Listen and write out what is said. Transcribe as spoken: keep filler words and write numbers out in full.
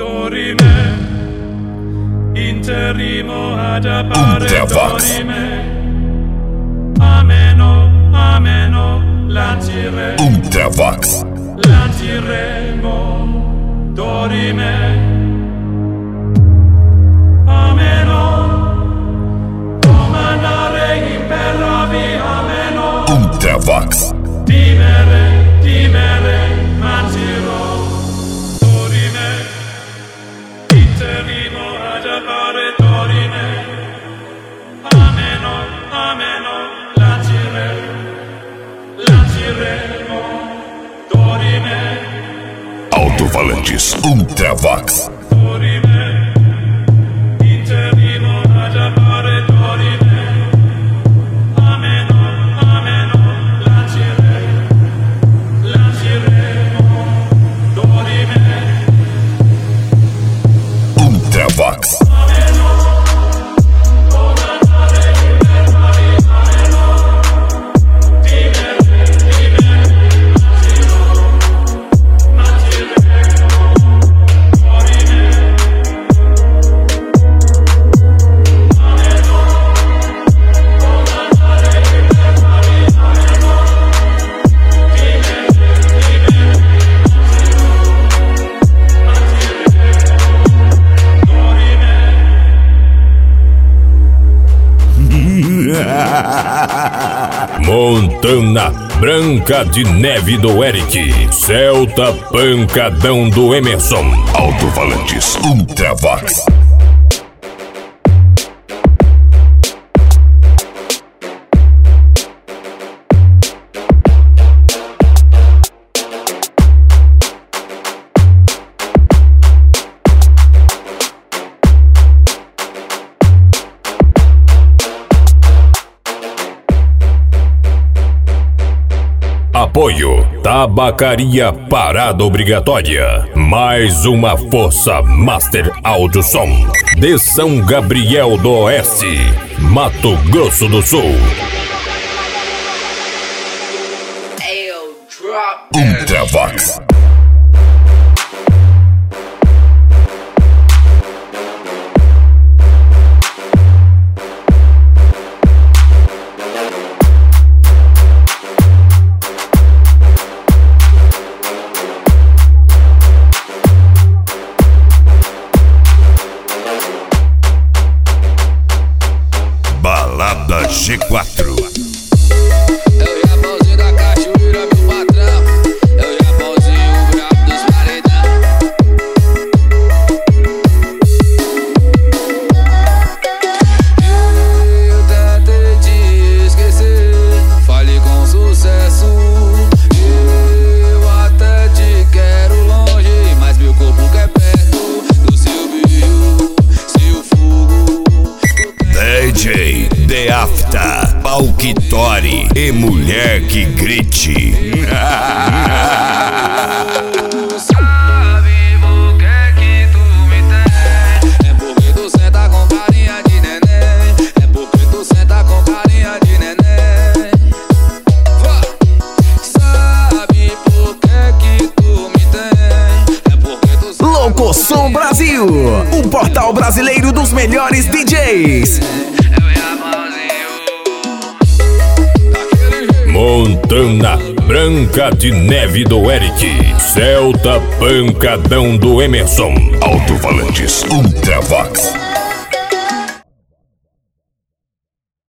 Dorime, interrimo ad appare dorime. Ameno, ameno, lancire. Ultravox. Lanciremo, dorime. Ameno, comandare imperavi, ameno. Ultravox. Dimere, dimere, mantirò. Dorime, interrimo ad appare dorime. Ameno, ameno, lancire, lanciremo, dorime. Alto-falantes Ultravox. Dorime, interrimo ad appare dorime. Ameno, ameno, lancire, lanciremo, dorime. Ultravox. Montana Branca de Neve do Eric. Celta Pancadão do Emerson. Alto-falantes Ultravox. Apoio Tabacaria Parada Obrigatória. Mais uma força Master Audio Som de São Gabriel do Oeste, Mato Grosso do Sul. Ultravox. Balada G quatro. É o Japãozinho da cachoeira, meu patrão. É o Japãozinho brabo dos paredão. Eu tentei te esquecer, falei com sucesso. Eu até te quero longe, mas meu corpo quer perto do seu brilho, seu fogo. D J The Afta, Palquitori e Mulher que Grite. Sabe por que que tu me tem? É porque tu senta com carinha de neném. É porque tu senta com carinha de neném. Sabe por que que tu me tem? É porque tu senta Loucosom Brasil, o portal brasileiro dos melhores D Js. Montana Branca de Neve do Eric. Celta Pancadão do Emerson. Alto-falantes Ultravox.